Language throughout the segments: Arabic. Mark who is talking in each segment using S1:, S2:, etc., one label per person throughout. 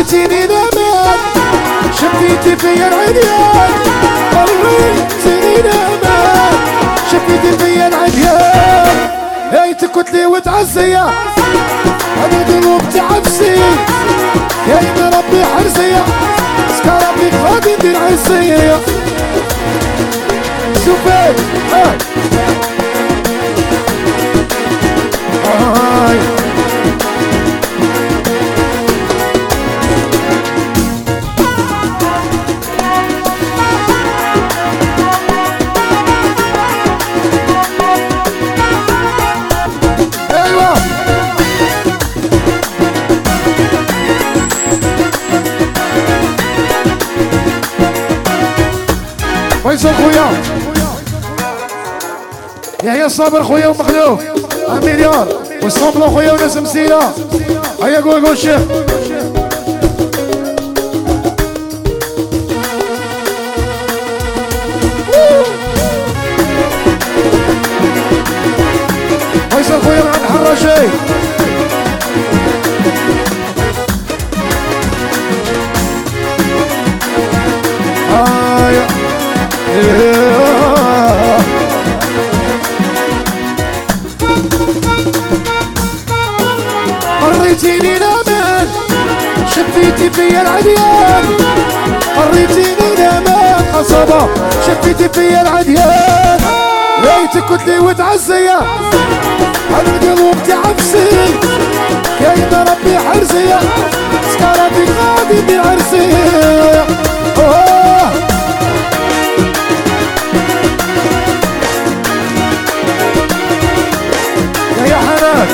S1: وريتيني الامان شفيتي فيا العديان وريتيني الامان شفيتي فيا العديان هاي تكتلي وتعزية انا قلوب تعبسي يا إما ربي حرزية سكا ربي غادي ندير عرسية شوفي هاي فيصل خويا يحيى الصابر خويا ومخلوف مليار والصبلو خويا وناس مسيرة هيا قول الشيخ فيصل خويا مع الحراشي وريتيني الامان شفيتي فيا العديان وريتيني الامان عصابة شفيتي فيا العديان ليتك كتلي وتعزية على القلوب تعبسي كاينة ربي حرزية سكارة في غادي ندير عرسية يا حنان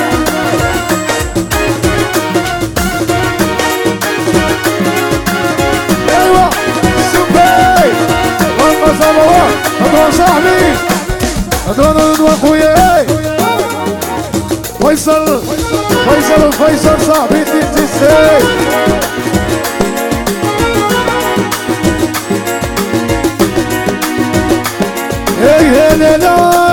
S1: ايوه سبي والله صبوات هدوان صاحبي هدوان خوياي فيصل فيصل صاحبي تيسي هي لا لا